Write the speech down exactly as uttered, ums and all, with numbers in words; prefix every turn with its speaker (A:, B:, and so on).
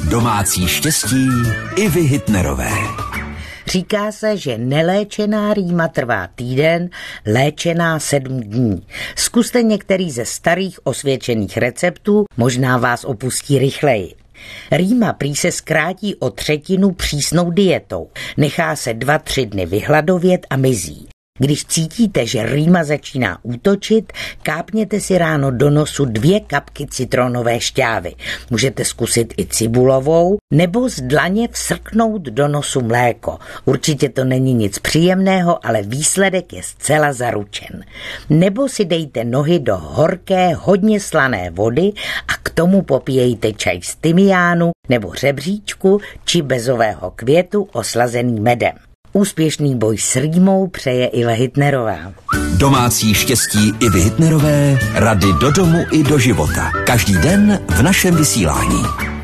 A: Domácí štěstí Ivy Hitnerové.
B: Říká se, že neléčená rýma trvá týden, léčená sedm dní. Zkuste některý ze starých osvědčených receptů, možná vás opustí rychleji. Rýma prý se zkrátí o třetinu přísnou dietou. Nechá se dva, tři dny vyhladovět a mizí. Když cítíte, že rýma začíná útočit, kápněte si ráno do nosu dvě kapky citronové šťávy. Můžete zkusit i cibulovou, nebo z dlaně vsrknout do nosu mléko. Určitě to není nic příjemného, ale výsledek je zcela zaručen. Nebo si dejte nohy do horké, hodně slané vody a k tomu popíjejte čaj z tymiánu nebo řebříčku či bezového květu oslazený medem. Úspěšný boj s rýmou přeje Iva Hitnerová.
A: Domácí štěstí Ivy Hitnerové, rady do domu i do života. Každý den v našem vysílání.